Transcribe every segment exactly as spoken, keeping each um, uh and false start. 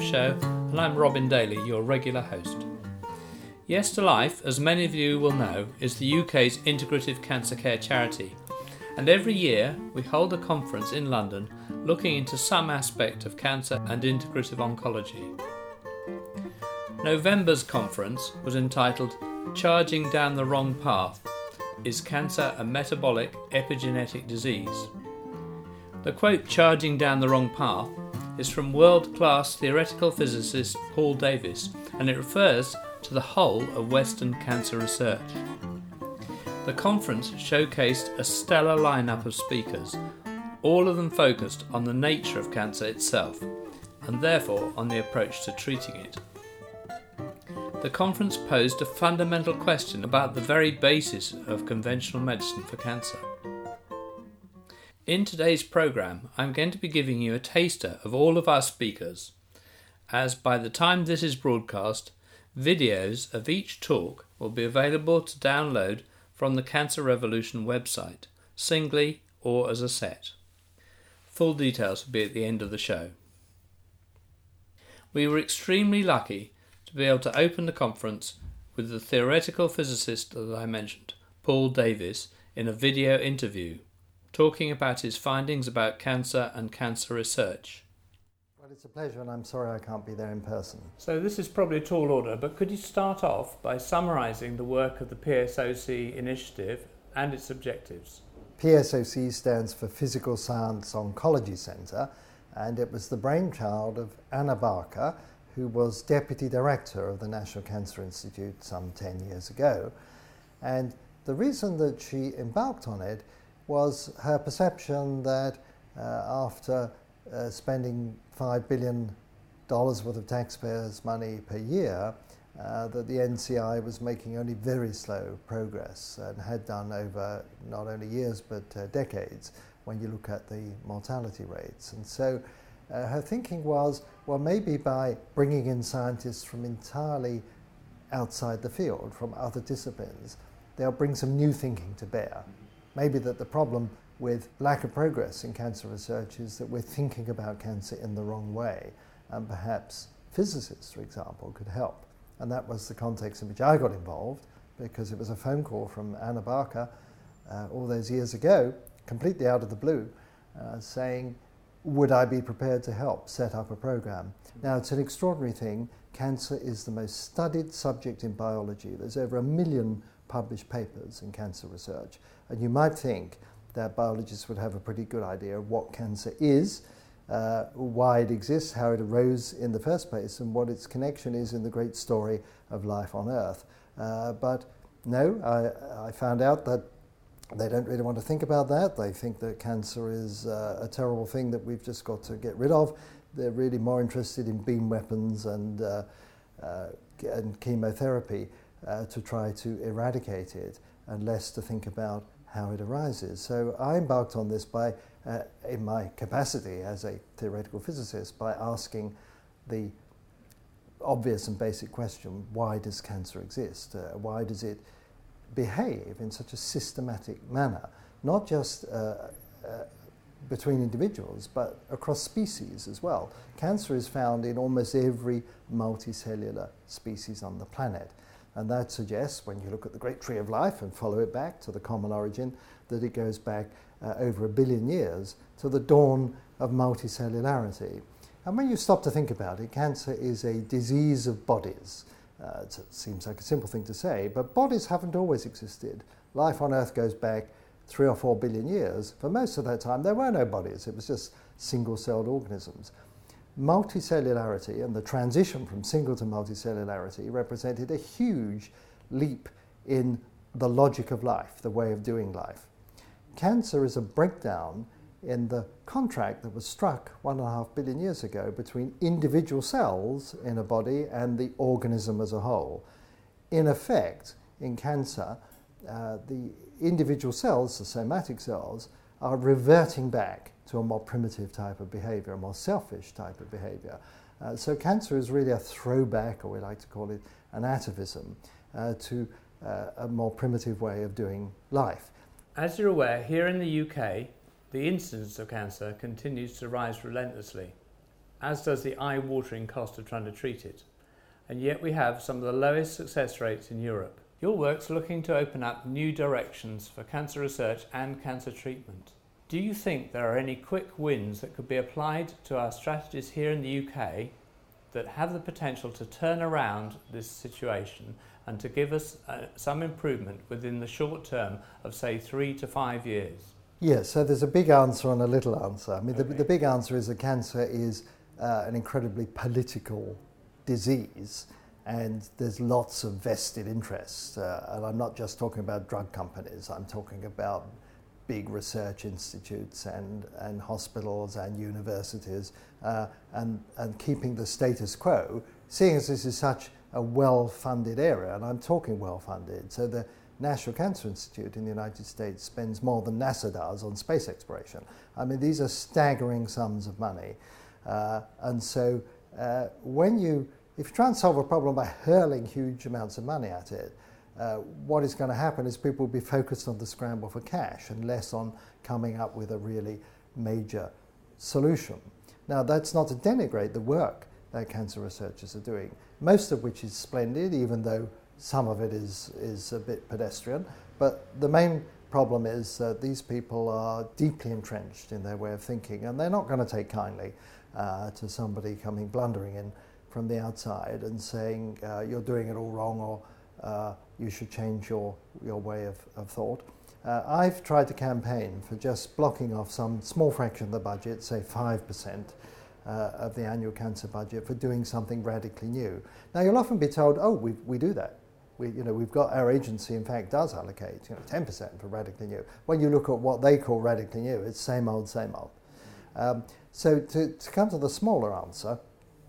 Show, and I'm Robin Daly, your regular host. Yes to Life, as many of you will know, is the U K's integrative cancer care charity, and every year we hold a conference in London looking into some aspect of cancer and integrative oncology. November's conference was entitled Charging Down the Wrong Path: Is Cancer a Metabolic Epigenetic Disease? The quote "charging down the wrong path" is from world-class theoretical physicist Paul Davies, and it refers to the whole of Western cancer research. The conference showcased a stellar lineup of speakers, all of them focused on the nature of cancer itself, and therefore on the approach to treating it. The conference posed a fundamental question about the very basis of conventional medicine for cancer. In today's programme, I'm going to be giving you a taster of all of our speakers, as by the time this is broadcast, videos of each talk will be available to download from the Cancer Revolution website, singly or as a set. Full details will be at the end of the show. We were extremely lucky to be able to open the conference with the theoretical physicist that I mentioned, Paul Davies, in a video interview, talking about his findings about cancer and cancer research. Well, it's a pleasure, and I'm sorry I can't be there in person. So this is probably a tall order, but could you start off by summarising the work of the P S O C initiative and its objectives? P S O C stands for Physical Science Oncology Centre, and it was the brainchild of Anna Barker, who was Deputy Director of the National Cancer Institute some ten years ago. And the reason that she embarked on it was her perception that uh, after uh, spending five billion dollars worth of taxpayers' money per year, uh, that the N C I was making only very slow progress, and had done over not only years but uh, decades when you look at the mortality rates. And so Uh, her thinking was, well, maybe by bringing in scientists from entirely outside the field, from other disciplines, they'll bring some new thinking to bear. Maybe that the problem with lack of progress in cancer research is that we're thinking about cancer in the wrong way, and perhaps physicists, for example, could help. And that was the context in which I got involved, because it was a phone call from Anna Barker uh, all those years ago, completely out of the blue, uh, saying, would I be prepared to help set up a program? Now, it's an extraordinary thing. Cancer is the most studied subject in biology. There's over a million published papers in cancer research. And you might think that biologists would have a pretty good idea of what cancer is, uh, why it exists, how it arose in the first place, and what its connection is in the great story of life on Earth. Uh, but no, I, I found out that they don't really want to think about that. They think that cancer is uh, a terrible thing that we've just got to get rid of. They're really more interested in beam weapons and, uh, uh, and chemotherapy uh, to try to eradicate it, and less to think about how it arises. So I embarked on this by, uh, in my capacity as a theoretical physicist, by asking the obvious and basic question, why does cancer exist? Uh, why does it behave in such a systematic manner, not just uh, uh, between individuals, but across species as well. Cancer is found in almost every multicellular species on the planet, and that suggests, when you look at the great tree of life and follow it back to the common origin, that it goes back uh, over a billion years to the dawn of multicellularity. And when you stop to think about it, cancer is a disease of bodies. Uh, it seems like a simple thing to say, but bodies haven't always existed. Life on Earth goes back three or four billion years. For most of that time, there were no bodies. It was just single-celled organisms. Multicellularity and the transition from single to multicellularity represented a huge leap in the logic of life, the way of doing life. Cancer is a breakdown in the contract that was struck one and a half billion years ago between individual cells in a body and the organism as a whole. In effect, in cancer, uh, the individual cells, the somatic cells, are reverting back to a more primitive type of behavior, a more selfish type of behavior. Uh, so cancer is really a throwback, or we like to call it an atavism, uh, to uh, a more primitive way of doing life. As you're aware, here in the U K, the incidence of cancer continues to rise relentlessly. as does the eye-watering cost of trying to treat it. And yet we have some of the lowest success rates in Europe. Your work's looking to open up new directions for cancer research and cancer treatment. Do you think there are any quick wins that could be applied to our strategies here in the U K that have the potential to turn around this situation and to give us uh, some improvement within the short term of, say, three to five years? Yes, so there's a big answer and a little answer. I mean, Okay. the, the big answer is that cancer is uh, an incredibly political disease, and there's lots of vested interests. Uh, and I'm not just talking about drug companies, I'm talking about big research institutes and, and hospitals and universities, uh, and, and keeping the status quo, seeing as this is such a well-funded area, and I'm talking well-funded. So the National Cancer Institute in the United States spends more than NASA does on space exploration. I mean, these are staggering sums of money. Uh, and so uh, when you, if you try and solve a problem by hurling huge amounts of money at it, Uh, what is going to happen is people will be focused on the scramble for cash and less on coming up with a really major solution. Now, that's not to denigrate the work that cancer researchers are doing, most of which is splendid, even though some of it is, is a bit pedestrian. But the main problem is that these people are deeply entrenched in their way of thinking, and they're not going to take kindly uh, to somebody coming blundering in from the outside and saying, uh, you're doing it all wrong, or uh, you should change your, your way of, of thought. Uh, I've tried to campaign for just blocking off some small fraction of the budget, say five percent uh, of the annual cancer budget, for doing something radically new. Now, you'll often be told, oh, we, we do that. We, you know, we've got, our agency, in fact, does allocate you know, ten percent for radically new. When you look at what they call radically new, it's same old, same old. Um, so to, to come to the smaller answer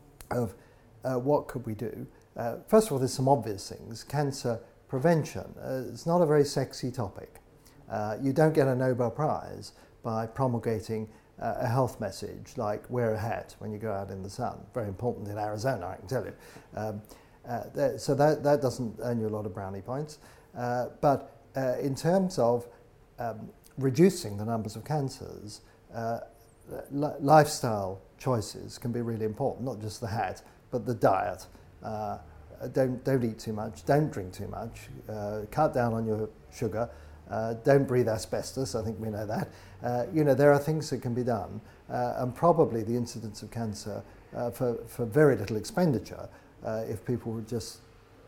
of uh, what could we do, uh, first of all, there's some obvious things. Cancer prevention uh, is not a very sexy topic. Uh, you don't get a Nobel Prize by promulgating uh, a health message like wear a hat when you go out in the sun. Very important in Arizona, I can tell you. Um, uh, that, so that, that doesn't earn you a lot of brownie points. Uh, but uh, in terms of um, reducing the numbers of cancers, uh, li- lifestyle choices can be really important, not just the hat, but the diet. Uh, Don't, don't eat too much, don't drink too much, uh, cut down on your sugar, uh, don't breathe asbestos, I think we know that. Uh, you know, there are things that can be done, uh, and probably the incidence of cancer uh, for, for very little expenditure, uh, if people would just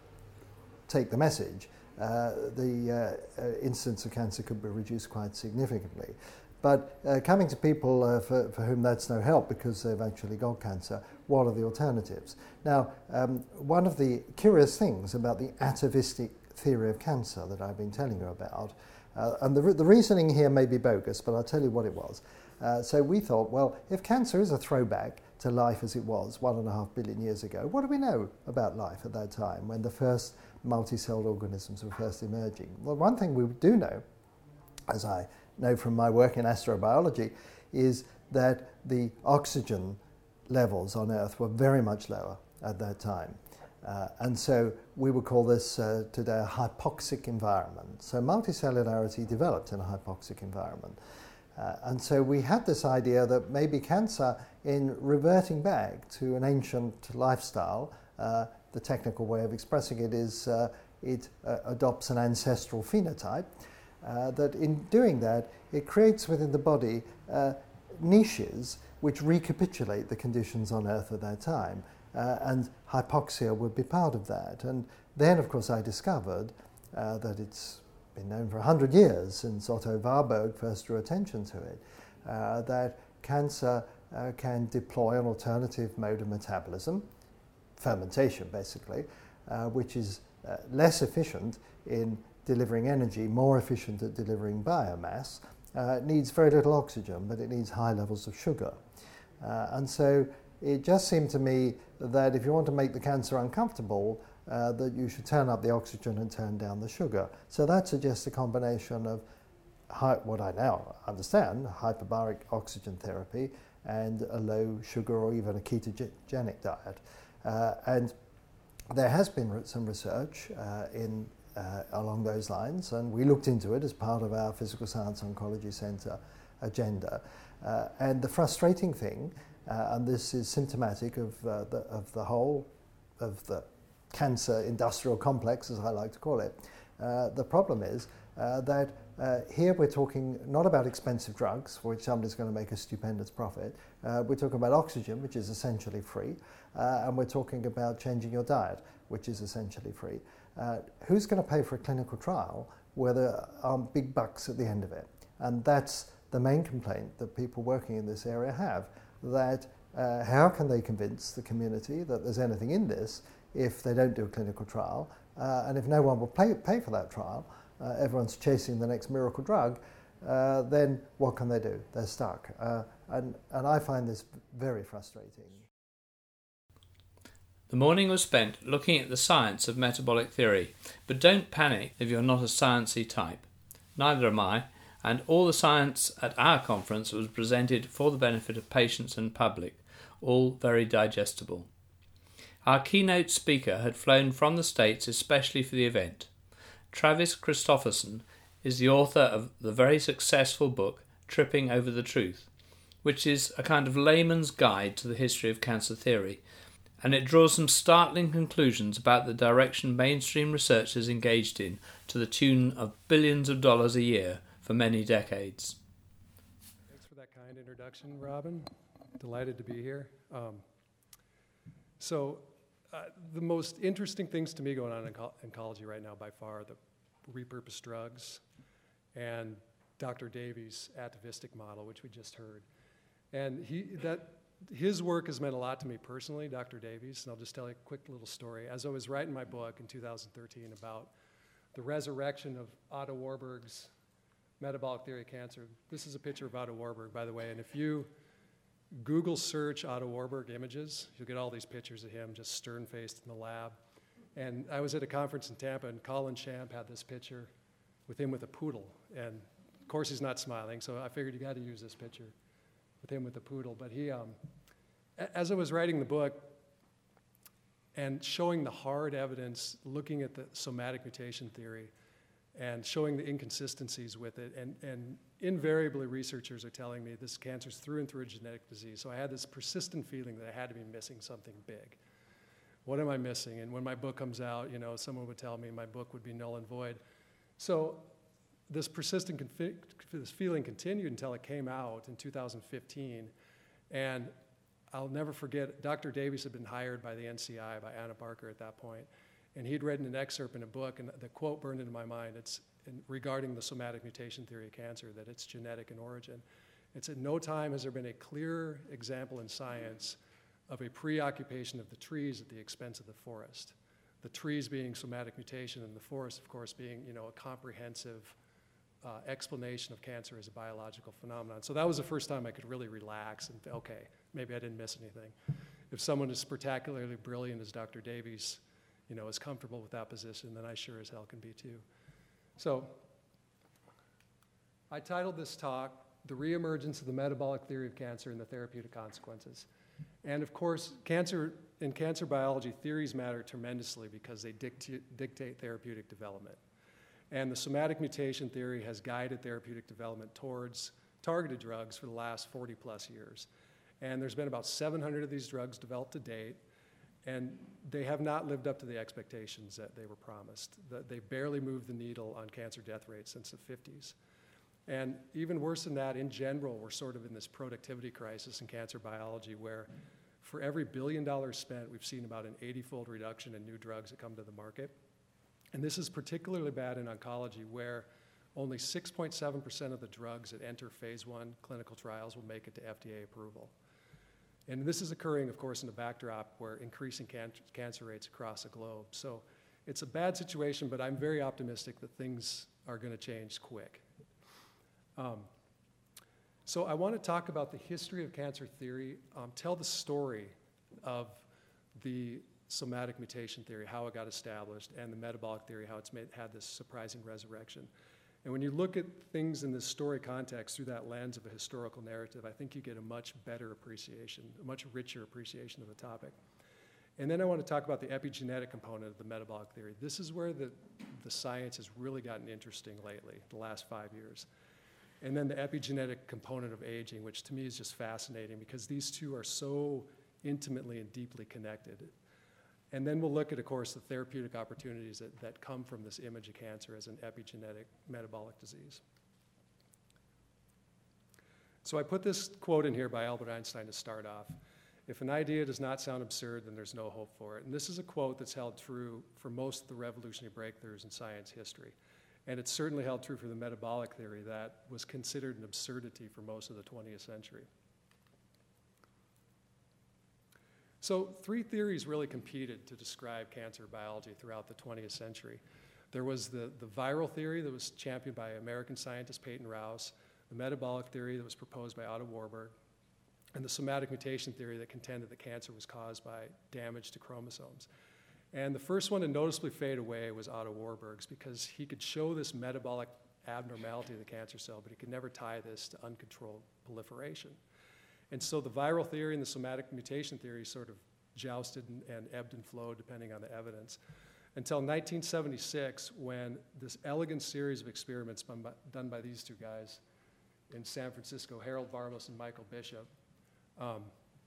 take the message, uh, the uh, uh, incidence of cancer could be reduced quite significantly. But uh, coming to people uh, for, for whom that's no help because they've actually got cancer, what are the alternatives? Now, um, one of the curious things about the atavistic theory of cancer that I've been telling you about, uh, and the, re- the reasoning here may be bogus, but I'll tell you what it was. Uh, so we thought, well, if cancer is a throwback to life as it was one and a half billion years ago, what do we know about life at that time when the first multicelled organisms were first emerging? Well, one thing we do know, as I know from my work in astrobiology, is that the oxygen levels on Earth were very much lower at that time. Uh, and so we would call this uh, today a hypoxic environment. So multicellularity developed in a hypoxic environment. Uh, and so we had this idea that maybe cancer, in reverting back to an ancient lifestyle, uh, the technical way of expressing it is uh, it uh, adopts an ancestral phenotype, uh, that in doing that, it creates within the body uh, niches which recapitulate the conditions on Earth at that time. Uh, and hypoxia would be part of that. And then, of course, I discovered uh, that it's been known for one hundred years since Otto Warburg first drew attention to it, uh, that cancer uh, can deploy an alternative mode of metabolism, fermentation basically, uh, which is uh, less efficient in delivering energy, more efficient at delivering biomass. Uh, it needs very little oxygen, but it needs high levels of sugar. Uh, and so it just seemed to me that if you want to make the cancer uncomfortable, uh, that you should turn up the oxygen and turn down the sugar. So that suggests a combination of high, what I now understand, hyperbaric oxygen therapy and a low sugar or even a ketogenic diet. Uh, and there has been re- some research uh, in uh, along those lines, and we looked into it as part of our Physical Science Oncology Centre agenda. Uh, and the frustrating thing Uh, and this is symptomatic of, uh, the, of the whole of the cancer industrial complex, as I like to call it. Uh, the problem is uh, that uh, here we're talking not about expensive drugs, for which somebody's going to make a stupendous profit. Uh, we're talking about oxygen, which is essentially free, uh, and we're talking about changing your diet, which is essentially free. Uh, who's going to pay for a clinical trial where there are big bucks at the end of it? And that's the main complaint that people working in this area have, that uh, how can they convince the community that there's anything in this if they don't do a clinical trial, uh, and if no one will pay, pay for that trial, uh, everyone's chasing the next miracle drug, uh, then what can they do? They're stuck. Uh, and, and I find this very frustrating. The morning was spent looking at the science of metabolic theory, but don't panic if you're not a sciencey type. Neither am I, and all the science at our conference was presented for the benefit of patients and public, all very digestible. Our keynote speaker had flown from the States especially for the event. Travis Christofferson is the author of the very successful book Tripping Over the Truth, which is a kind of layman's guide to the history of cancer theory, and it draws some startling conclusions about the direction mainstream research is engaged in to the tune of billions of dollars a year for many decades. Thanks for that kind introduction, Robin. Delighted to be here. Um, so uh, the most interesting things to me going on in oncology right now by far are the repurposed drugs and Doctor Davies' atavistic model, which we just heard. And he, that, his work has meant a lot to me personally, Doctor Davies, and I'll just tell you a quick little story. As I was writing my book in two thousand thirteen about the resurrection of Otto Warburg's metabolic theory of cancer. This is a picture of Otto Warburg, by the way, and if you Google search Otto Warburg images, you'll get all these pictures of him just stern-faced in the lab. And I was at a conference in Tampa, and Colin Champ had this picture with him with a poodle. And of course, he's not smiling, so I figured you got to use this picture with him with the poodle. But he, um, as I was writing the book and showing the hard evidence, looking at the somatic mutation theory, and showing the inconsistencies with it, and, and invariably researchers are telling me this cancer's through and through a genetic disease. So I had this persistent feeling that I had to be missing something big. What am I missing? And when my book comes out, you know, someone would tell me my book would be null and void. So this persistent confi- this feeling continued until it came out in two thousand fifteen. And I'll never forget, Doctor Davies had been hired by the N C I, by Anna Barker at that point. And he'd written an excerpt in a book, and the quote burned into my mind. It's in, regarding the somatic mutation theory of cancer, that it's genetic in origin. It's at no time has there been a clear example in science of a preoccupation of the trees at the expense of the forest. The trees being somatic mutation, and the forest, of course, being, you know, a comprehensive uh, explanation of cancer as a biological phenomenon. So that was the first time I could really relax and, okay, maybe I didn't miss anything. If someone as spectacularly brilliant as Doctor Davies, you know, is comfortable with that position, then I sure as hell can be too. So I titled this talk, The Reemergence of the Metabolic Theory of Cancer and the Therapeutic Consequences. And of course, cancer, in cancer biology, theories matter tremendously because they dictate, dictate therapeutic development. And the somatic mutation theory has guided therapeutic development towards targeted drugs for the last forty plus years. And there's been about seven hundred of these drugs developed to date, and they have not lived up to the expectations that they were promised. They barely moved the needle on cancer death rates since the fifties. And even worse than that, in general, we're sort of in this productivity crisis in cancer biology where for every billion dollars spent, we've seen about an eighty-fold reduction in new drugs that come to the market. And this is particularly bad in oncology where only six point seven percent of the drugs that enter phase one clinical trials will make it to F D A approval. And this is occurring, of course, in a backdrop where increasing can- cancer rates across the globe. So it's a bad situation, but I'm very optimistic that things are going to change quick. Um, so I want to talk about the history of cancer theory, um, tell the story of the somatic mutation theory, how it got established, and the metabolic theory, how it's made, had this surprising resurrection. And when you look at things in this story context through that lens of a historical narrative, I think you get a much better appreciation, a much richer appreciation of the topic. And then I want to talk about the epigenetic component of the metabolic theory. This is where the, the science has really gotten interesting lately, the last five years. and then the epigenetic component of aging, which to me is just fascinating because these two are so intimately and deeply connected. And then we'll look at, of course, the therapeutic opportunities that, that come from this image of cancer as an epigenetic metabolic disease. So I put this quote in here by Albert Einstein to start off. If an idea does not sound absurd, then there's no hope for it. And this is a quote that's held true for most of the revolutionary breakthroughs in science history. And it's certainly held true for the metabolic theory that was considered an absurdity for most of the twentieth century. So three theories really competed to describe cancer biology throughout the twentieth century. There was the, the viral theory that was championed by American scientist Peyton Rouse, the metabolic theory that was proposed by Otto Warburg, and the somatic mutation theory that contended that cancer was caused by damage to chromosomes. And the first one to noticeably fade away was Otto Warburg's because he could show this metabolic abnormality of the cancer cell, but he could never tie this to uncontrolled proliferation. And so the viral theory and the somatic mutation theory sort of jousted and, and ebbed and flowed depending on the evidence until nineteen seventy-six, when this elegant series of experiments by, done by these two guys in San Francisco, Harold Varmus and Michael Bishop, um,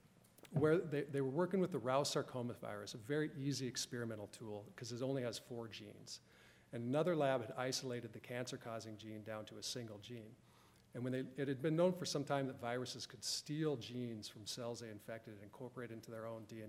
where they, they were working with the Rous sarcoma virus, a very easy experimental tool because it only has four genes. And another lab had isolated the cancer-causing gene down to a single gene. And when they, it had been known for some time that viruses could steal genes from cells they infected and incorporate into their own D N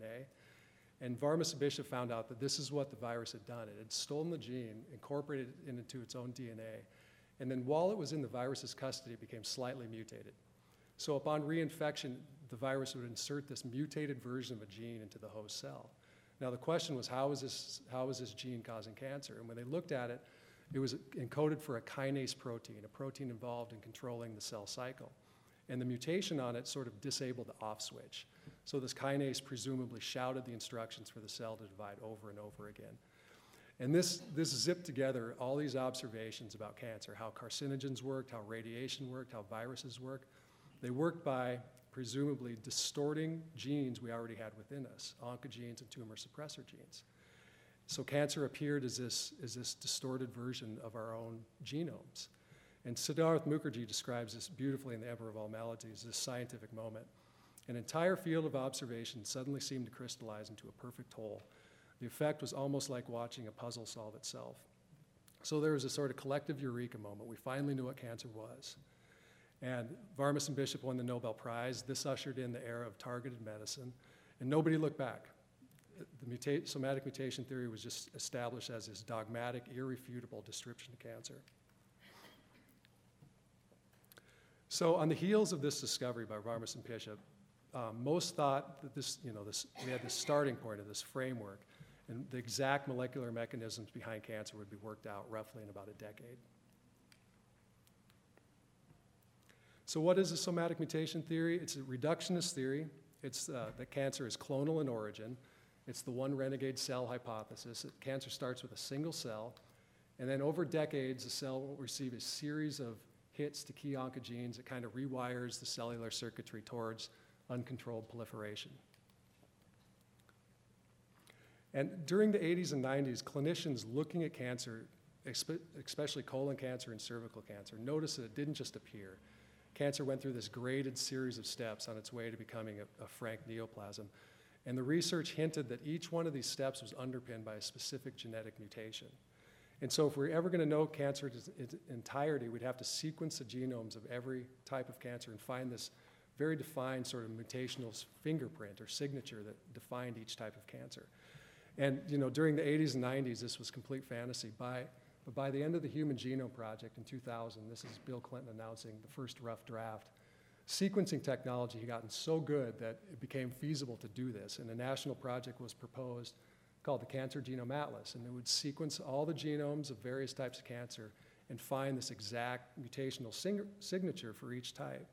A. And Varmus and Bishop found out that this is what the virus had done. It had stolen the gene, incorporated it into its own D N A, and then while it was in the virus's custody, it became slightly mutated. So upon reinfection, the virus would insert this mutated version of a gene into the host cell. Now the question was, how is this, how is this gene causing cancer? And when they looked at it, it was encoded for a kinase protein, a protein involved in controlling the cell cycle. And the mutation on it sort of disabled the off switch. So this kinase presumably shouted the instructions for the cell to divide over and over again. And this, this zipped together all these observations about cancer, how carcinogens worked, how radiation worked, how viruses work. They worked by presumably distorting genes we already had within us, oncogenes and tumor suppressor genes. So cancer appeared as this, as this distorted version of our own genomes. And Siddharth Mukherjee describes this beautifully in The Emperor of All Maladies, this scientific moment. An entire field of observation suddenly seemed to crystallize into a perfect whole. The effect was almost like watching a puzzle solve itself. So there was a sort of collective eureka moment. We finally knew what cancer was. And Varmus and Bishop won the Nobel Prize. This ushered in the era of targeted medicine, and nobody looked back. The muta- somatic mutation theory was just established as this dogmatic, irrefutable description of cancer. So on the heels of this discovery by Varmus and Bishop, um, most thought that this, you know, this, we had this starting point of this framework, and the exact molecular mechanisms behind cancer would be worked out roughly in about a decade. So what is a somatic mutation theory? It's a reductionist theory. It's uh, that cancer is clonal in origin. It's the one renegade cell hypothesis. Cancer starts with a single cell, and then over decades, the cell will receive a series of hits to key oncogenes that kind of rewires the cellular circuitry towards uncontrolled proliferation. And during the eighties and nineties, clinicians looking at cancer, especially colon cancer and cervical cancer, noticed that it didn't just appear. Cancer went through this graded series of steps on its way to becoming a, a frank neoplasm. And the research hinted that each one of these steps was underpinned by a specific genetic mutation. And so if we're ever going to know cancer in its entirety, we'd have to sequence the genomes of every type of cancer and find this very defined sort of mutational fingerprint or signature that defined each type of cancer. And you know, during the eighties and nineties, this was complete fantasy. By, but by the end of the Human Genome Project in two thousand, this is Bill Clinton announcing the first rough draft, sequencing technology had gotten so good that it became feasible to do this, and a national project was proposed called the Cancer Genome Atlas, and it would sequence all the genomes of various types of cancer and find this exact mutational sing- signature for each type.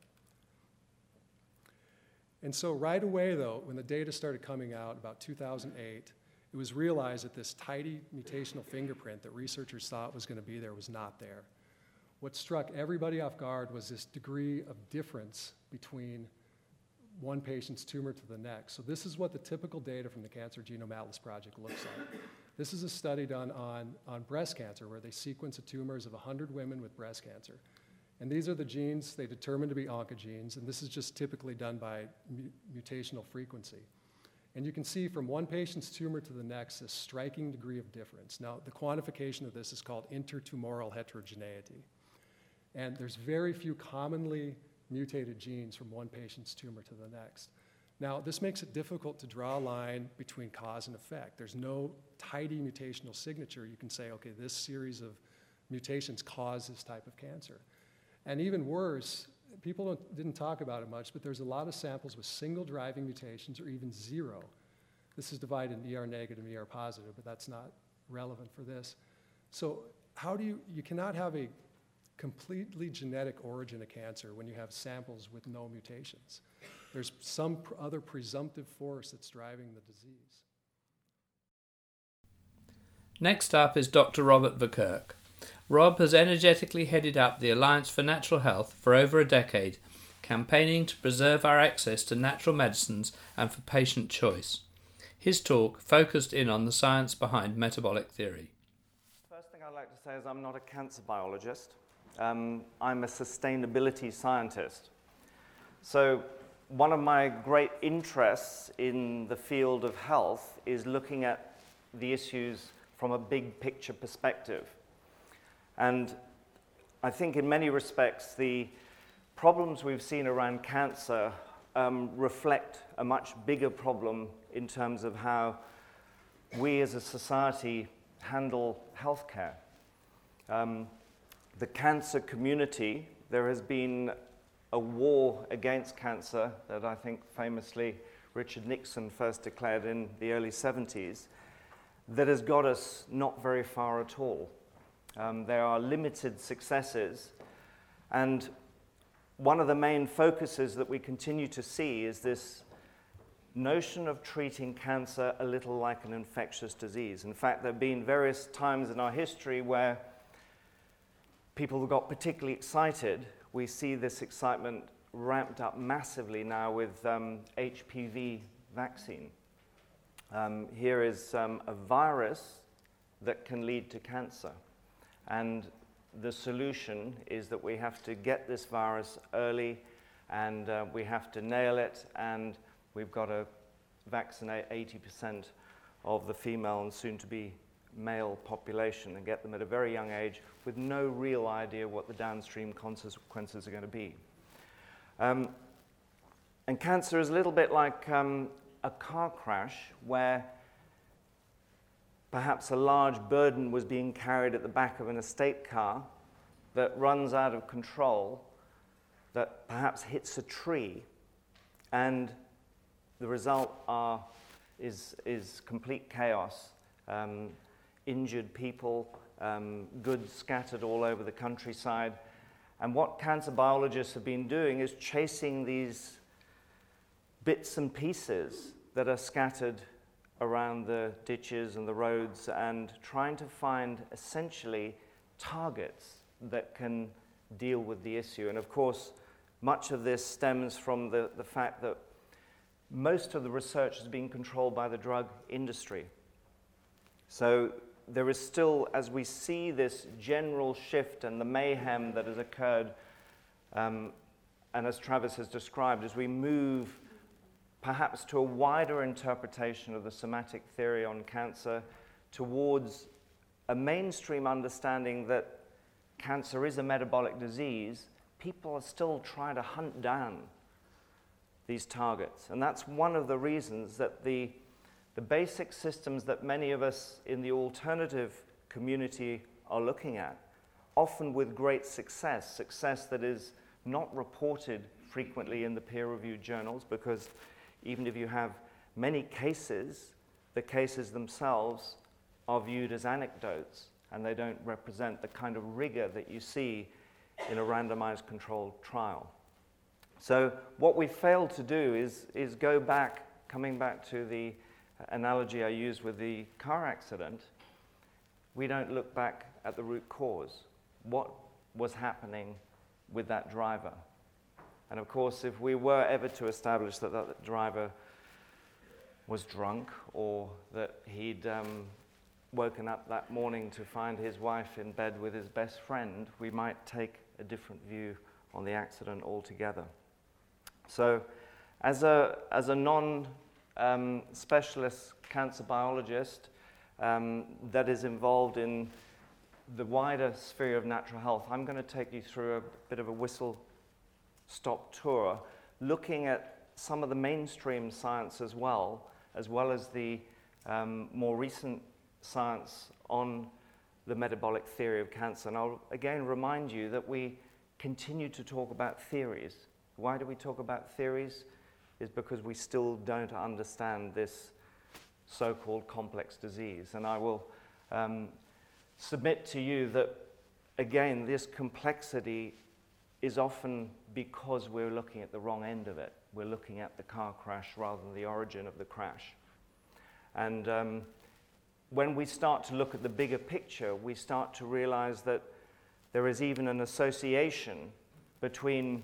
And so right away, though, when the data started coming out about two thousand eight, it was realized that this tidy mutational fingerprint that researchers thought was going to be there was not there. What struck everybody off guard was this degree of difference between one patient's tumor to the next. So this is what the typical data from the Cancer Genome Atlas Project looks like. This is a study done on, on breast cancer where they sequence the tumors of one hundred women with breast cancer. And these are the genes they determine to be oncogenes, and this is just typically done by mu mutational frequency. And you can see from one patient's tumor to the next a striking degree of difference. Now, the quantification of this is called intertumoral heterogeneity. And there's very few commonly mutated genes from one patient's tumor to the next. Now, this makes it difficult to draw a line between cause and effect. There's no tidy mutational signature. You can say, okay, this series of mutations cause this type of cancer. And even worse, people don't, didn't talk about it much, but there's a lot of samples with single driving mutations or even zero. This is divided in E R negative and E R positive, but that's not relevant for this. So how do you, you cannot have a completely genetic origin of cancer when you have samples with no mutations. There's some pr- other presumptive force that's driving the disease. Next up is Doctor Robert Verkerk. Rob has energetically headed up the Alliance for Natural Health for over a decade, campaigning to preserve our access to natural medicines and for patient choice. His talk focused in on the science behind metabolic theory. First thing I'd like to say is I'm not a cancer biologist. Um, I'm a sustainability scientist. So one of my great interests in the field of health is looking at the issues from a big picture perspective. And I think in many respects, the problems we've seen around cancer um, reflect a much bigger problem in terms of how we as a society handle healthcare. Um, the cancer community, there has been a war against cancer that I think famously Richard Nixon first declared in the early seventies, that has got us not very far at all. Um, there are limited successes, and one of the main focuses that we continue to see is this notion of treating cancer a little like an infectious disease. In fact, there have been various times in our history where people got particularly excited. We see this excitement ramped up massively now with um, H P V vaccine. Um, here is um, a virus that can lead to cancer. And the solution is that we have to get this virus early, and uh, we have to nail it, and we've got to vaccinate eighty percent of the female and soon-to-be male population and get them at a very young age with no real idea what the downstream consequences are going to be. Um, and cancer is a little bit like um, a car crash where perhaps a large burden was being carried at the back of an estate car that runs out of control, that perhaps hits a tree, and the result are, is, is complete chaos. Um, injured people, um, goods scattered all over the countryside. And what cancer biologists have been doing is chasing these bits and pieces that are scattered around the ditches and the roads and trying to find essentially targets that can deal with the issue. And of course, much of this stems from the, the fact that most of the research is being controlled by the drug industry. So there is still, as we see this general shift and the mayhem that has occurred, um, and as Travis has described, as we move perhaps to a wider interpretation of the somatic theory on cancer, towards a mainstream understanding that cancer is a metabolic disease, people are still trying to hunt down these targets. And that's one of the reasons that the, the basic systems that many of us in the alternative community are looking at, often with great success, success that is not reported frequently in the peer-reviewed journals, because even if you have many cases, the cases themselves are viewed as anecdotes, and they don't represent the kind of rigor that you see in a randomized controlled trial. So what we failed to do is, is go back, coming back to the analogy I used with the car accident, we don't look back at the root cause. What was happening with that driver? And of course, if we were ever to establish that that driver was drunk or that he'd um, woken up that morning to find his wife in bed with his best friend, we might take a different view on the accident altogether. So as a, as a non-specialist um, cancer biologist um, that is involved in the wider sphere of natural health, I'm going to take you through a bit of a whistle-stop tour, looking at some of the mainstream science as well, as well as the um, more recent science on the metabolic theory of cancer. And I'll again remind you that we continue to talk about theories. Why do we talk about theories? Is because we still don't understand this so-called complex disease. And I will um, submit to you that, again, this complexity is often because we're looking at the wrong end of it. We're looking at the car crash rather than the origin of the crash. And um, when we start to look at the bigger picture, we start to realize that there is even an association between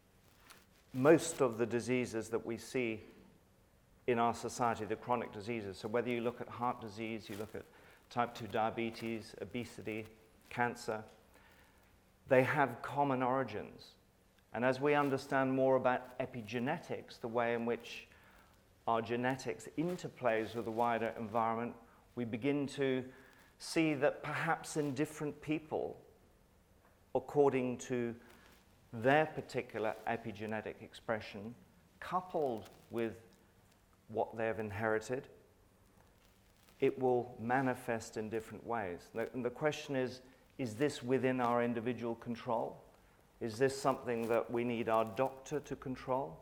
most of the diseases that we see in our society, the chronic diseases. So whether you look at heart disease, you look at type two diabetes, obesity, cancer, they have common origins. And as we understand more about epigenetics, the way in which our genetics interplays with the wider environment, we begin to see that perhaps in different people, according to their particular epigenetic expression, coupled with what they've inherited, it will manifest in different ways. And the question is, is this within our individual control? Is this something that we need our doctor to control?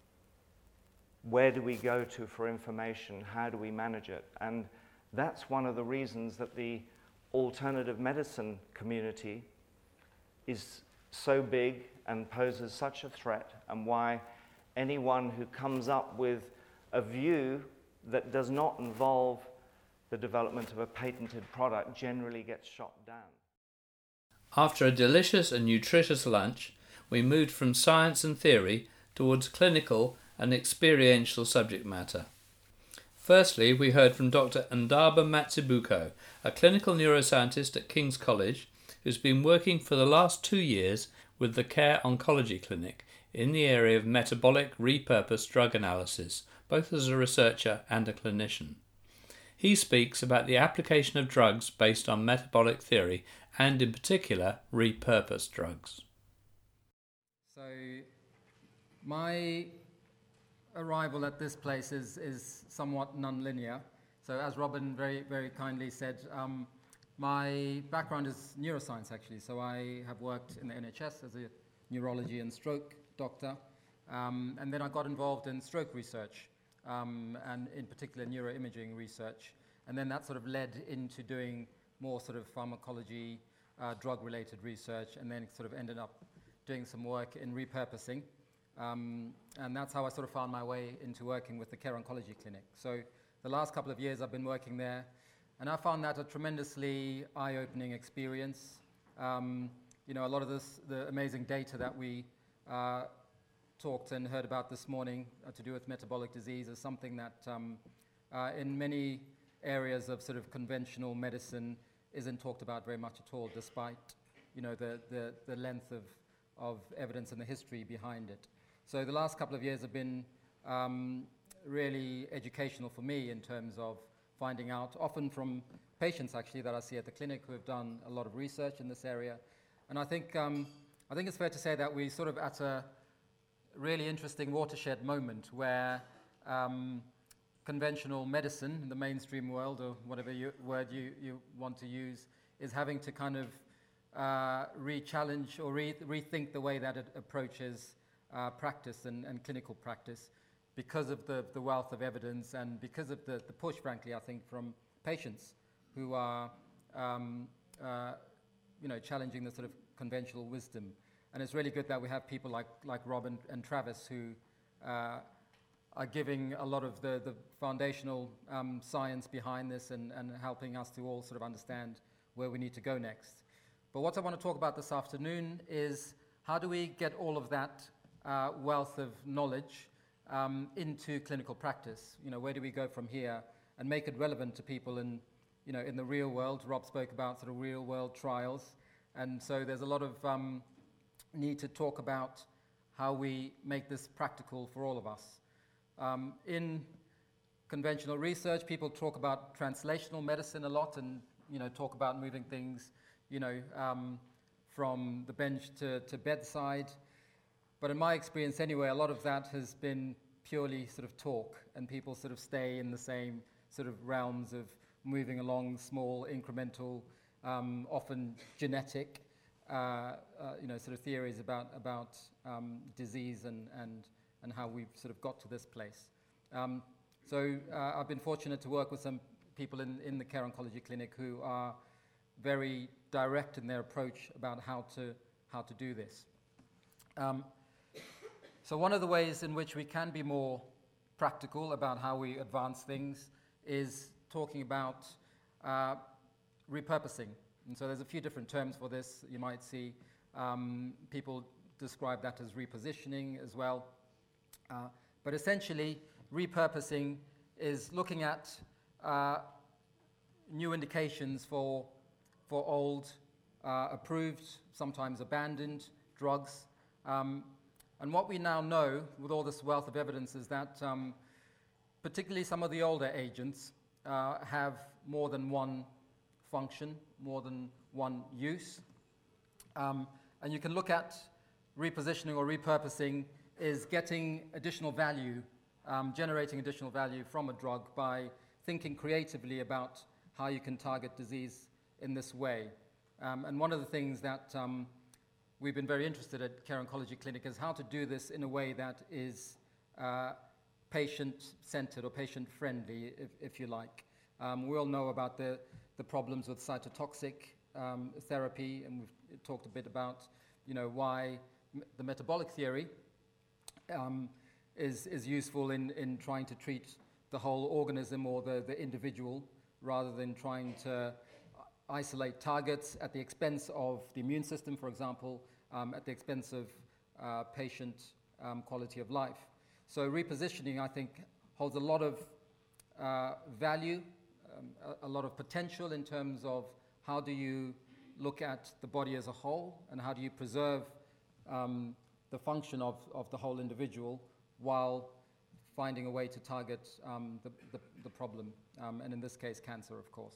Where do we go to for information? How do we manage it? And that's one of the reasons that the alternative medicine community is so big and poses such a threat, and why anyone who comes up with a view that does not involve the development of a patented product generally gets shot down. After a delicious and nutritious lunch, we moved from science and theory towards clinical and experiential subject matter. Firstly, we heard from Doctor Ndaba Matsibuko, a clinical neuroscientist at King's College, who's been working for the last two years with the Care Oncology Clinic in the area of metabolic repurposed drug analysis, both as a researcher and a clinician. He speaks about the application of drugs based on metabolic theory and, in particular, repurposed drugs. So, my arrival at this place is, is somewhat non-linear. So, as Robin very, very kindly said, um, my background is neuroscience, actually. So, I have worked in the N H S as a neurology and stroke doctor, um, and then I got involved in stroke research. Um, and in particular neuroimaging research, and then that sort of led into doing more sort of pharmacology, uh, drug-related research, and then sort of ended up doing some work in repurposing, um, and that's how I sort of found my way into working with the Care Oncology Clinic. So the last couple of years I've been working there, and I found that a tremendously eye-opening experience. Um, you know, a lot of this, the amazing data that we uh, talked and heard about this morning uh, to do with metabolic disease is something that um, uh, in many areas of sort of conventional medicine isn't talked about very much at all, despite, you know, the, the, the length of, of evidence and the history behind it. So the last couple of years have been um, really educational for me in terms of finding out, often from patients actually that I see at the clinic who have done a lot of research in this area. And I think, um, I think it's fair to say that we're sort of at a really interesting watershed moment where um, conventional medicine in the mainstream world, or whatever you, word you, you want to use, is having to kind of uh, re-challenge or re- rethink the way that it approaches uh, practice and, and clinical practice because of the, the wealth of evidence and because of the, the push, frankly, I think, from patients who are um, uh, you know, challenging the sort of conventional wisdom. And it's really good that we have people like, like Rob and, and Travis who uh, are giving a lot of the, the foundational um, science behind this and, and helping us to all sort of understand where we need to go next. But what I want to talk about this afternoon is how do we get all of that uh, wealth of knowledge um, into clinical practice? You know, where do we go from here and make it relevant to people in you know, in the real world. Rob spoke about sort of real world trials. And so there's a lot of um, need to talk about how we make this practical for all of us. Um, in conventional research, people talk about translational medicine a lot and, you know, talk about moving things, you know, um, from the bench to, to bedside. But in my experience anyway, a lot of that has been purely sort of talk, and people sort of stay in the same sort of realms of moving along small, incremental, um, often genetic, uh, uh, you know, sort of theories about, about um, disease and, and, and how we've sort of got to this place. Um, so uh, I've been fortunate to work with some people in, in the Care Oncology Clinic who are very direct in their approach about how to, how to do this. Um, so one of the ways in which we can be more practical about how we advance things is talking about uh, repurposing. And so there's a few different terms for this. You might see um, people describe that as repositioning as well. Uh, but essentially, repurposing is looking at uh, new indications for, for old, uh, approved, sometimes abandoned drugs. Um, and what we now know with all this wealth of evidence is that um, particularly some of the older agents uh, have more than one function, more than one use. Um, and you can look at repositioning or repurposing is getting additional value, um, generating additional value from a drug by thinking creatively about how you can target disease in this way. Um, and one of the things that um, we've been very interested at Care Oncology Clinic is how to do this in a way that is uh, patient-centered or patient-friendly, if, if you like. Um, we all know about the, the problems with cytotoxic um, therapy, and we've talked a bit about, you know, why m- the metabolic theory um, is, is useful in, in trying to treat the whole organism or the, the individual, rather than trying to isolate targets at the expense of the immune system, for example, um, at the expense of uh, patient um, quality of life. So repositioning, I think, holds a lot of uh, value, um, a, a lot of potential in terms of how do you look at the body as a whole and how do you preserve um, the function of, of the whole individual while finding a way to target um, the, the, the problem, um, and in this case, cancer, of course.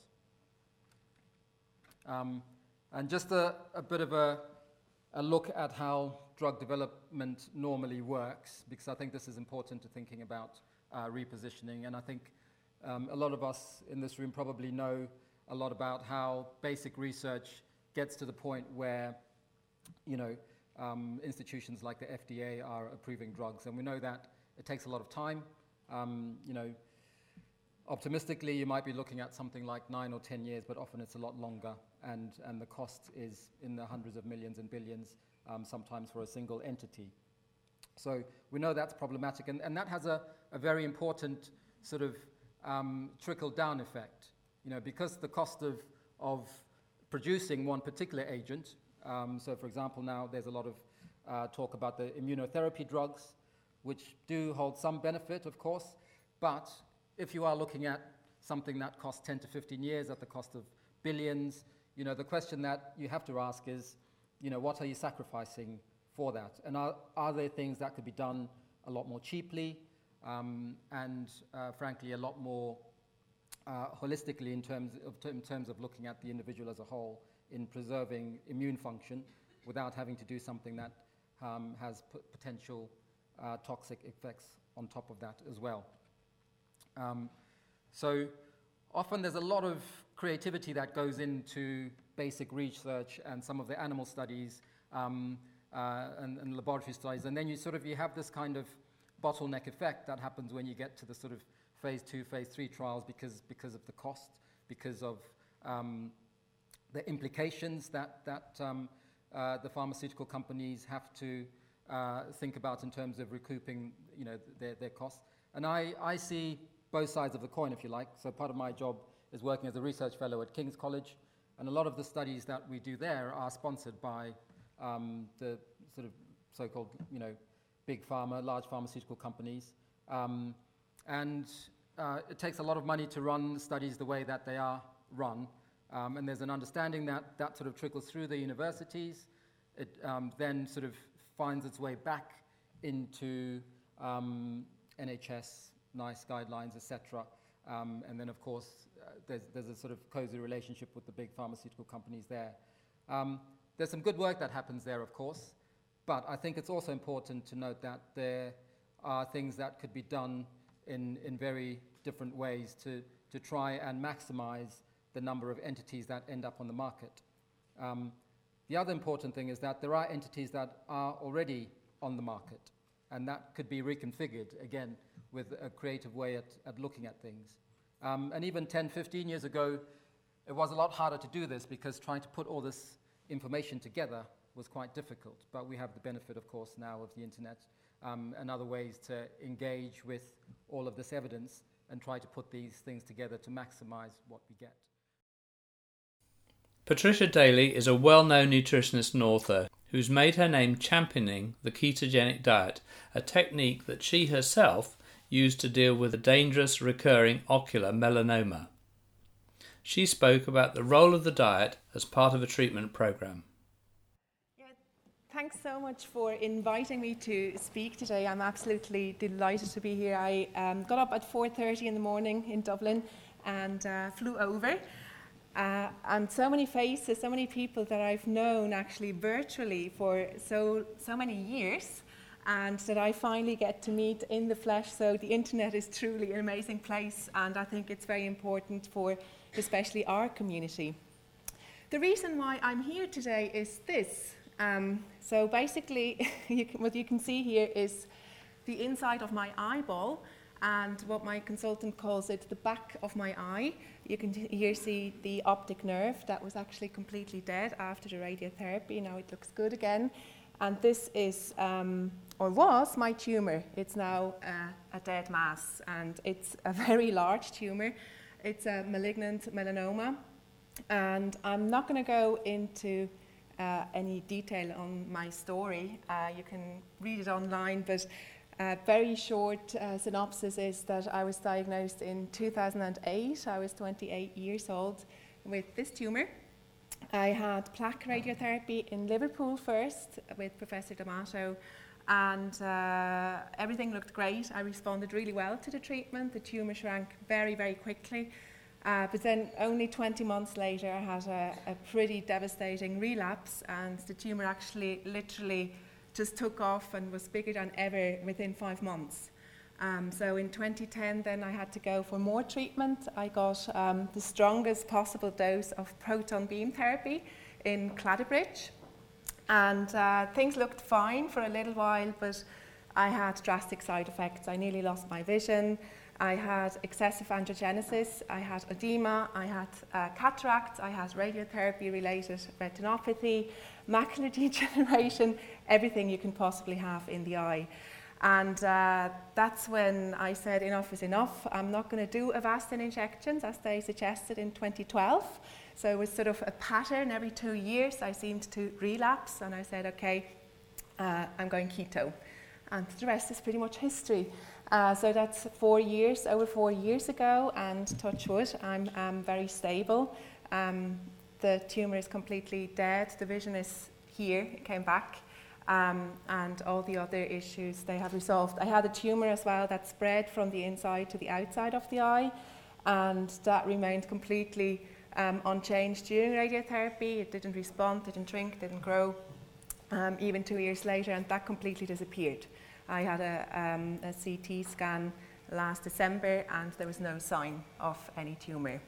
Um, and just a, a bit of a, a look at how drug development normally works, because I think this is important to thinking about uh, repositioning. And I think um, a lot of us in this room probably know a lot about how basic research gets to the point where, you know, um, institutions like the F D A are approving drugs. And we know that it takes a lot of time. Um, you know, optimistically, you might be looking at something like nine or ten years, but often it's a lot longer, and, and the cost is in the hundreds of millions and billions, um, sometimes for a single entity. So we know that's problematic, and, and that has a, a very important sort of um, trickle-down effect. You know, because the cost of, of producing one particular agent, um, so for example, now there's a lot of uh, talk about the immunotherapy drugs, which do hold some benefit, of course, but if you are looking at something that costs ten to fifteen years at the cost of billions, you know, the question that you have to ask is, you know, what are you sacrificing for that? And are, are there things that could be done a lot more cheaply um, and, uh, frankly, a lot more uh, holistically in terms of, in terms of looking at the individual as a whole in preserving immune function without having to do something that um, has p- potential uh, toxic effects on top of that as well. Um, so often there's a lot of creativity that goes into basic research and some of the animal studies um, uh, and, and laboratory studies, and then you sort of you have this kind of bottleneck effect that happens when you get to the sort of phase two, phase three trials because because of the cost, because of um, the implications that that um, uh, the pharmaceutical companies have to uh, think about in terms of recouping, you know, their their costs. And I I see both sides of the coin, if you like. So part of my job is working as a research fellow at King's College, and a lot of the studies that we do there are sponsored by um, the sort of so-called, you know, big pharma, large pharmaceutical companies. Um, and uh, it takes a lot of money to run studies the way that they are run. Um, and there's an understanding that that sort of trickles through the universities. It um, then sort of finds its way back into um, N H S, NICE guidelines, et cetera. Um, and then, of course, uh, there's, there's a sort of cozy relationship with the big pharmaceutical companies there. Um, there's some good work that happens there, of course, but I think it's also important to note that there are things that could be done in, in very different ways to, to try and maximize the number of entities that end up on the market. Um, the other important thing is that there are entities that are already on the market, and that could be reconfigured, again, with a creative way at, at looking at things. Um, and even ten, fifteen years ago, it was a lot harder to do this because trying to put all this information together was quite difficult. But we have the benefit, of course, now of the internet um, and other ways to engage with all of this evidence and try to put these things together to maximize what we get. Patricia Daly is a well-known nutritionist and author who's made her name championing the ketogenic diet, a technique that she herself used to deal with a dangerous recurring ocular melanoma. She spoke about the role of the diet as part of a treatment program. Yeah, thanks so much for inviting me to speak today. I'm absolutely delighted to be here. I um, got up at four thirty in the morning in Dublin and uh, flew over. Uh, and so many faces, so many people that I've known actually virtually for so so many years, and that I finally get to meet in the flesh. So the internet is truly an amazing place, and I think it's very important for especially our community. The reason why I'm here today is this. Um, so basically, you can, what you can see here is the inside of my eyeball, and what my consultant calls it the back of my eye. You can here see the optic nerve that was actually completely dead after the radiotherapy. Now it looks good again. And this is, um, or was, my tumor. It's now uh, a dead mass, and it's a very large tumor. It's a malignant melanoma, and I'm not going to go into uh, any detail on my story. Uh, you can read it online, but a very short uh, synopsis is that I was diagnosed in two thousand eight. I was twenty-eight years old with this tumor. I had plaque radiotherapy in Liverpool first with Professor D'Amato, and uh, everything looked great. I responded really well to the treatment. The tumor shrank very, very quickly. Uh, but then only twenty months later, I had a, a pretty devastating relapse, and the tumor actually literally just took off and was bigger than ever within five months. Um, so in twenty ten, then I had to go for more treatment. I got um, the strongest possible dose of proton beam therapy in Clatterbridge. And uh, things looked fine for a little while, but I had drastic side effects. I nearly lost my vision. I had excessive angiogenesis. I had edema. I had uh, cataracts. I had radiotherapy-related retinopathy, macular degeneration, everything you can possibly have in the eye. And uh, that's when I said enough is enough. I'm not going to do Avastin injections as they suggested in twenty twelve. So it was sort of a pattern. Every two years I seemed to relapse, and I said, okay, uh, I'm going keto. And the rest is pretty much history. Uh, so that's four years, over four years ago, and touch wood, I'm um, very stable. Um, the tumor is completely dead. The vision is here, it came back. Um, and all the other issues they have resolved. I had a tumor as well that spread from the inside to the outside of the eye, and that remained completely um, unchanged during radiotherapy. It didn't respond, didn't shrink, didn't grow, um, even two years later, and that completely disappeared. I had a, um, a C T scan last December, and there was no sign of any tumor.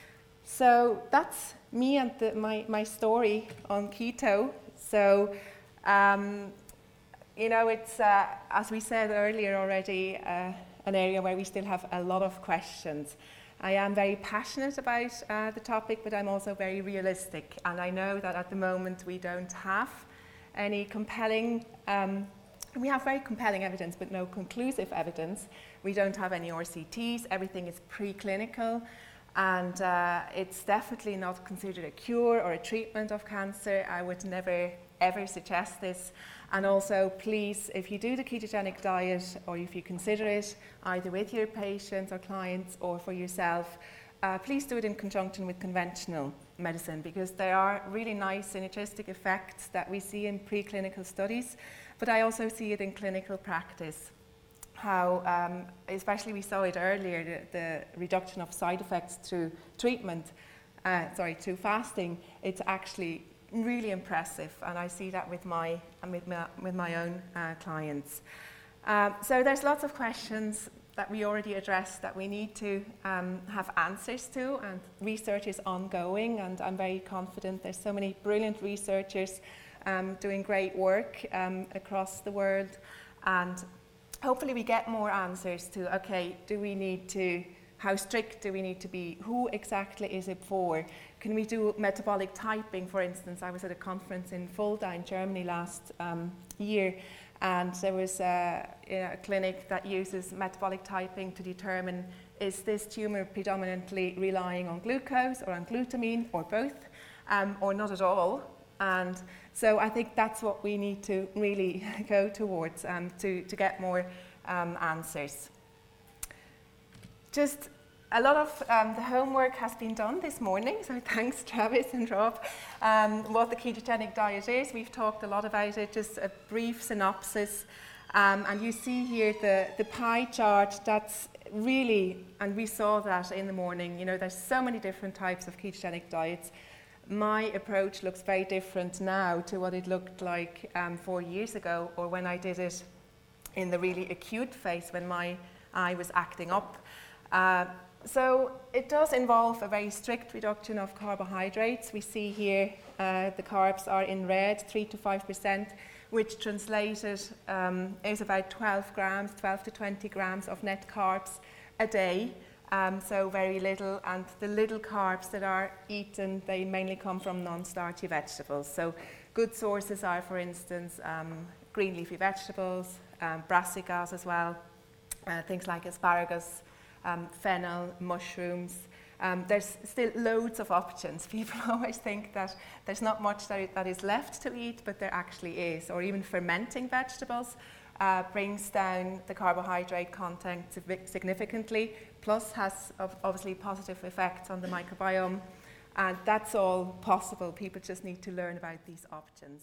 So that's me and the, my, my story on keto. So. Um, you know, it's, uh, as we said earlier already, uh, an area where we still have a lot of questions. I am very passionate about uh, the topic, but I'm also very realistic. And I know that at the moment we don't have any compelling, um, we have very compelling evidence, but no conclusive evidence. We don't have any R C Ts, everything is preclinical. And uh, it's definitely not considered a cure or a treatment of cancer. I would never, ever suggest this. And also, please, if you do the ketogenic diet, or if you consider it, either with your patients or clients or for yourself, uh, please do it in conjunction with conventional medicine, because there are really nice synergistic effects that we see in preclinical studies, but I also see it in clinical practice. How, um, especially we saw it earlier, the, the reduction of side effects through treatment, uh, sorry, through fasting, it's actually really impressive, and I see that with my, with my, with my own uh, clients. Um, so there's lots of questions that we already addressed that we need to um, have answers to, and research is ongoing, and I'm very confident there's so many brilliant researchers um, doing great work um, across the world, and hopefully we get more answers to, okay, do we need to, how strict do we need to be, who exactly is it for? Can we do metabolic typing, for instance? I was at a conference in Fulda in Germany last um, year, and there was a, a clinic that uses metabolic typing to determine, is this tumor predominantly relying on glucose or on glutamine or both, um, or not at all? And so I think that's what we need to really go towards, um, to, to get more um, answers. Just a lot of um, the homework has been done this morning, so thanks Travis and Rob. Um, what the ketogenic diet is, we've talked a lot about it, just a brief synopsis. Um, and you see here the, the pie chart, that's really, and we saw that in the morning, you know, there's so many different types of ketogenic diets. My approach looks very different now to what it looked like um, four years ago, or when I did it in the really acute phase when my eye was acting up. Uh, so it does involve a very strict reduction of carbohydrates. We see here uh, the carbs are in red, three to five percent, which translated um, is about twelve grams, twelve to twenty grams of net carbs a day. Um, so very little, and the little carbs that are eaten, they mainly come from non-starchy vegetables. So good sources are, for instance, um, green leafy vegetables, um, brassicas as well, uh, things like asparagus, um, fennel, mushrooms. Um, there's still loads of options. People always think that there's not much that, that is left to eat, but there actually is. Or even fermenting vegetables uh, brings down the carbohydrate content significantly, plus has obviously positive effects on the microbiome. And that's all possible. People just need to learn about these options.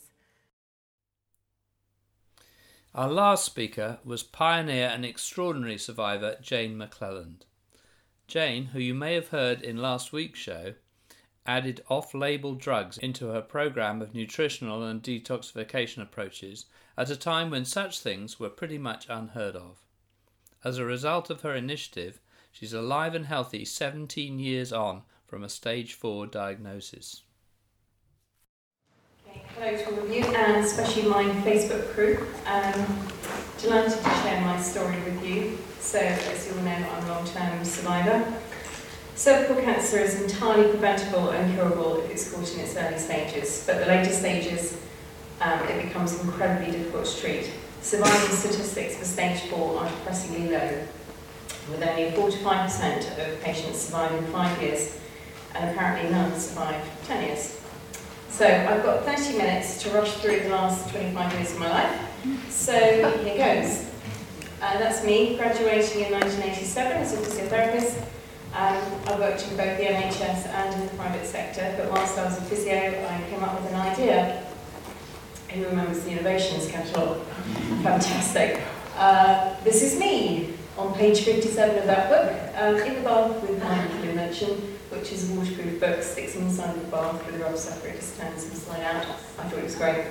Our last speaker was pioneer and extraordinary survivor Jane McClelland. Jane, who you may have heard in last week's show, added off-label drugs into her program of nutritional and detoxification approaches at a time when such things were pretty much unheard of. As a result of her initiative, she's alive and healthy seventeen years on from a stage four diagnosis. Okay, hello to all of you, and especially my Facebook crew. Um, delighted to share my story with you. So, as you all know, I'm a long-term survivor. Cervical cancer is entirely preventable and curable if it's caught in its early stages, but the later stages, um, it becomes incredibly difficult to treat. Survival statistics for stage four are depressingly low, with only four to five percent of patients surviving five years, and apparently none survive ten years. So I've got thirty minutes to rush through the last twenty-five years of my life. So here goes. Uh, that's me, graduating in nineteen eighty-seven as a physiotherapist. Um, I worked in both the N H S and in the private sector, but whilst I was a physio, I came up with an idea. Who remembers the innovations catalogue? Fantastic. Uh, this is me on page fifty-seven of that book, um, in the bath with my little invention, which is a waterproof book, sticks inside the bath with a rubber separator, stands and slide out. I thought it was great.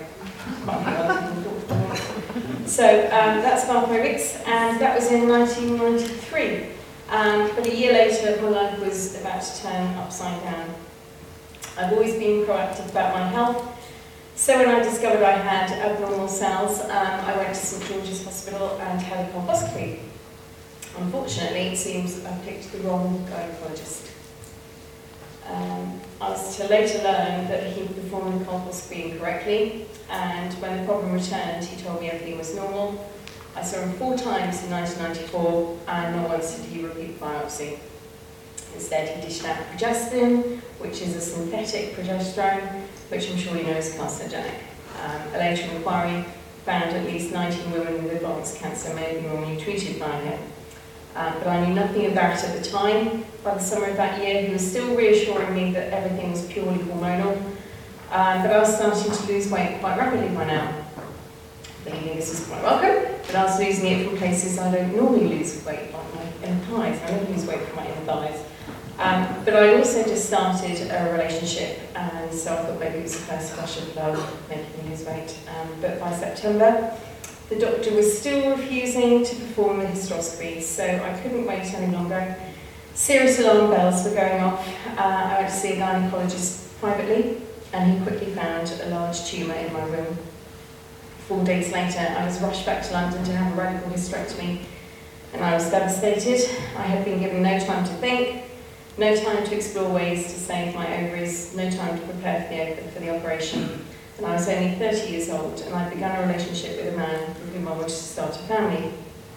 So um, that's Bath Aerobics, and that was in nineteen ninety-three. Um, but a year later, my life was about to turn upside down. I've always been proactive about my health. So when I discovered I had abnormal cells, um, I went to St George's Hospital and had a colposcopy. Unfortunately, it seems I picked the wrong gynecologist. Um, I was to later learn that he performed the colposcopy incorrectly, and when the problem returned, he told me everything was normal. I saw him four times in nineteen ninety-four, and not once did he repeat the biopsy. Instead, he dished out progestin, which is a synthetic progesterone, which I'm sure you know is carcinogenic. Um, a later inquiry found at least nineteen women with advanced cancer may be normally treated by him. um, but I knew nothing about it at the time. By the summer of that year, he was still reassuring me that everything was purely hormonal, um, but I was starting to lose weight quite rapidly by now. Believing this was quite welcome, but I was losing it from places I don't normally lose weight, like my inner thighs. I don't lose weight from my inner thighs. Um, but I also just started a relationship, and so I thought maybe it was the first flush of love making me lose weight. Um, but by September, the doctor was still refusing to perform the hysteroscopy, so I couldn't wait any longer. Serious alarm bells were going off. Uh, I went to see a gynaecologist privately, and he quickly found a large tumour in my room. Four days later, I was rushed back to London to have a radical hysterectomy, and I was devastated. I had been given no time to think, no time to explore ways to save my ovaries, no time to prepare for the, for the operation. And I was only thirty years old, and I'd begun a relationship with a man with whom I wanted to start a family.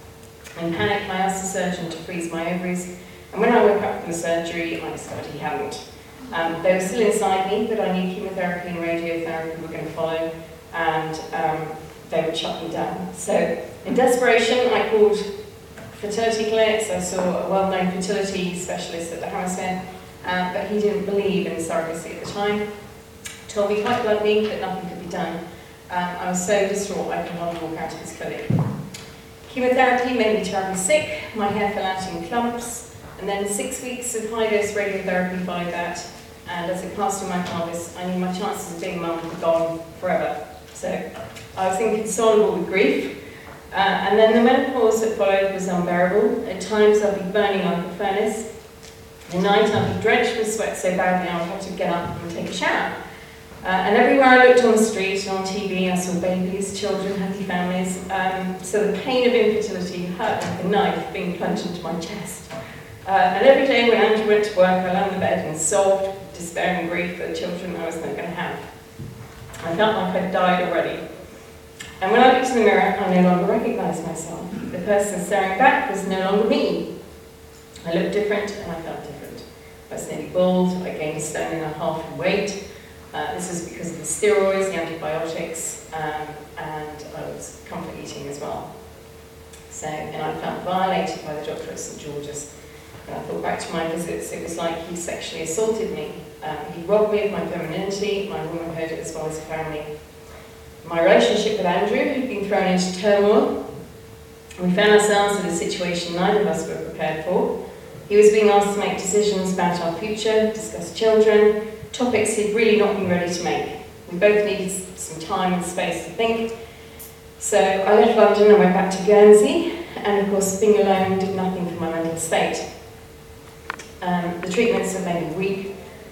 In panic, I asked the surgeon to freeze my ovaries, and when I woke up from the surgery, I discovered he hadn't. Um, they were still inside me, but I knew chemotherapy and radiotherapy were going to follow, and um, they would shut me down. So, in desperation, I called fertility clinics. I saw a well-known fertility specialist at the Hammersmith, uh, but he didn't believe in surrogacy at the time. Told me quite bluntly that nothing could be done. Um, I was so distraught I could hardly walk out of his clinic. Chemotherapy made me terribly sick. My hair fell out in clumps, and then six weeks of high-dose radiotherapy followed that. And as it passed through my pelvis, I knew my chances of being mum were gone forever. So I was inconsolable with grief. Uh, and then the menopause that followed was unbearable. At times I'd be burning like a furnace. At night I'd be drenched with sweat so badly I would have to get up and take a shower. Uh, and everywhere I looked on the street and on T V, I saw babies, children, happy families. Um, so the pain of infertility hurt like a knife being plunged into my chest. Uh, and every day when Andrew went to work, I lay on the bed and sobbed, despair and grief for the children I was never going to have. I felt like I'd died already. And when I looked in the mirror, I no longer recognised myself. The person staring back was no longer me. I looked different and I felt different. I was nearly bald, I gained a stone and a half in weight. Uh, this was because of the steroids, the antibiotics, um, and I was comfort eating as well. So, and I felt violated by the doctor at St George's. When I thought back to my visits, it was like he sexually assaulted me. Um, he robbed me of my femininity, my womanhood, as well as family. My relationship with Andrew had been thrown into turmoil. We found ourselves in a situation neither of us were prepared for. He was being asked to make decisions about our future, discuss children, topics he'd really not been ready to make. We both needed some time and space to think. So I left London and went back to Guernsey, and of course being alone did nothing for my mental state. Um, the treatments had made me weak.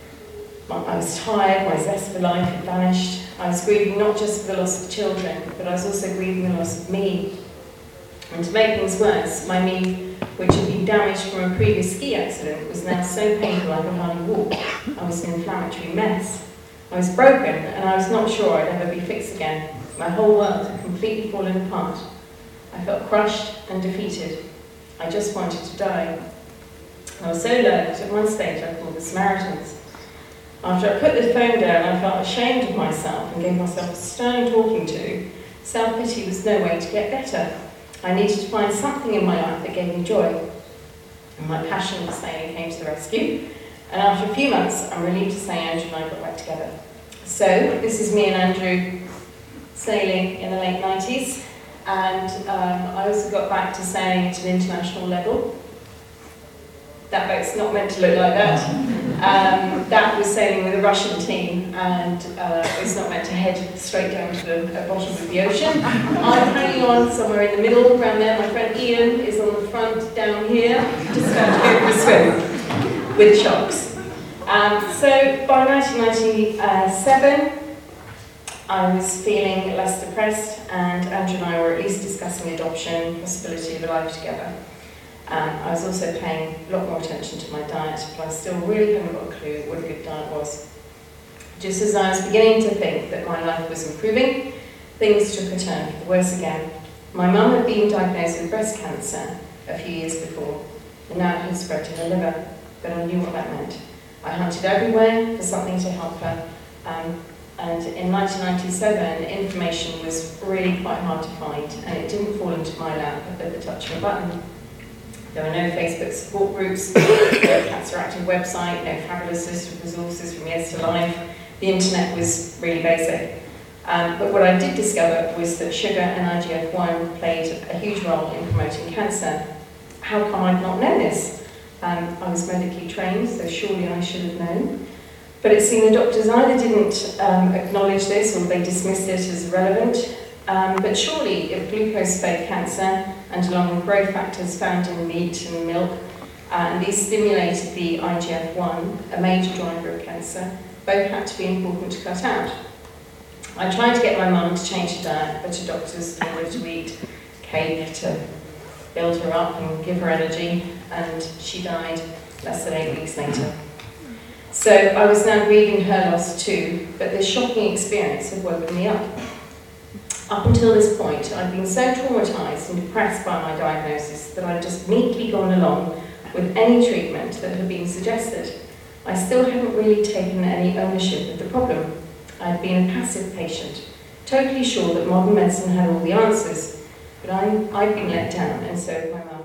I was tired, my zest for life had vanished. I was grieving not just for the loss of children, but I was also grieving the loss of me. And to make things worse, my knee, which had been damaged from a previous ski accident, was now so painful I could hardly walk. I was an inflammatory mess. I was broken, and I was not sure I'd ever be fixed again. My whole world had completely fallen apart. I felt crushed and defeated. I just wanted to die. I was so low that at one stage I called the Samaritans. After I put the phone down, I felt ashamed of myself and gave myself a stern talking to. Self-pity was no way to get better. I needed to find something in my life that gave me joy. And my passion for sailing came to the rescue. And after a few months, I'm relieved to say Andrew and I got back together. So, this is me and Andrew sailing in the late nineties. And um, I also got back to sailing at an international level. That boat's not meant to look like that. Um, that was sailing with a Russian team, and uh, it's not meant to head straight down to the uh, bottom of the ocean. I'm hanging on somewhere in the middle, around there. My friend Ian is on the front down here, just about to go for a swim with sharks. Um, so by nineteen ninety-seven, I was feeling less depressed, and Andrew and I were at least discussing adoption, possibility of a life together. Um, I was also paying a lot more attention to my diet, but I still really haven't got a clue what a good diet was. Just as I was beginning to think that my life was improving, things took a turn for the worse again. My mum had been diagnosed with breast cancer a few years before, and now it had spread to her liver, but I knew what that meant. I hunted everywhere for something to help her, um, and in nineteen ninety-seven, information was really quite hard to find, and it didn't fall into my lap at the touch of a button. There were no Facebook support groups, no Cancer Active website, no fabulous list of resources from Yes to Life. The internet was really basic. Um, but what I did discover was that sugar and I G F one played a huge role in promoting cancer. How come I'd not known this? Um, I was medically trained, so surely I should have known. But it seemed the doctors either didn't um, acknowledge this or they dismissed it as irrelevant. Um, but surely if glucose fed cancer and along with growth factors found in meat and milk, uh, and these stimulated the I G F one, a major driver of cancer, both had to be important to cut out. I tried to get my mum to change her diet, but her doctors told her to eat cake to build her up and give her energy, and she died less than eight weeks later. So I was now grieving her loss too, but this shocking experience had woken me up. Up until this point, I'd been so traumatised and depressed by my diagnosis that I'd just meekly gone along with any treatment that had been suggested. I still hadn't really taken any ownership of the problem. I'd been a passive patient, totally sure that modern medicine had all the answers, but I, I'd been let down, and so had my mum.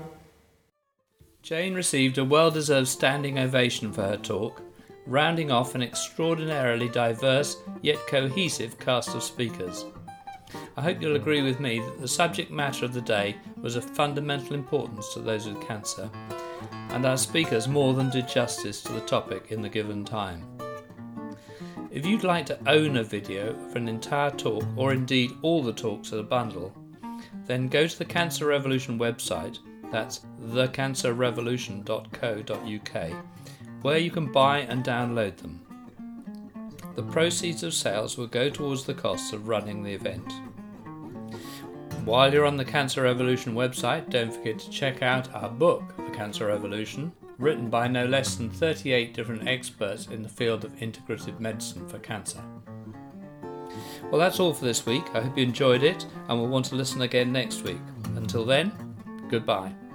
Jane received a well-deserved standing ovation for her talk, rounding off an extraordinarily diverse yet cohesive cast of speakers. I hope you'll agree with me that the subject matter of the day was of fundamental importance to those with cancer, and our speakers more than did justice to the topic in the given time. If you'd like to own a video of an entire talk, or indeed all the talks as a bundle, then go to the Cancer Revolution website, that's the cancer revolution dot co dot U K, where you can buy and download them. The proceeds of sales will go towards the costs of running the event. While you're on the Cancer Revolution website, don't forget to check out our book, The Cancer Revolution, written by no less than thirty-eight different experts in the field of integrative medicine for cancer. Well, that's all for this week. I hope you enjoyed it and will want to listen again next week. Until then, goodbye.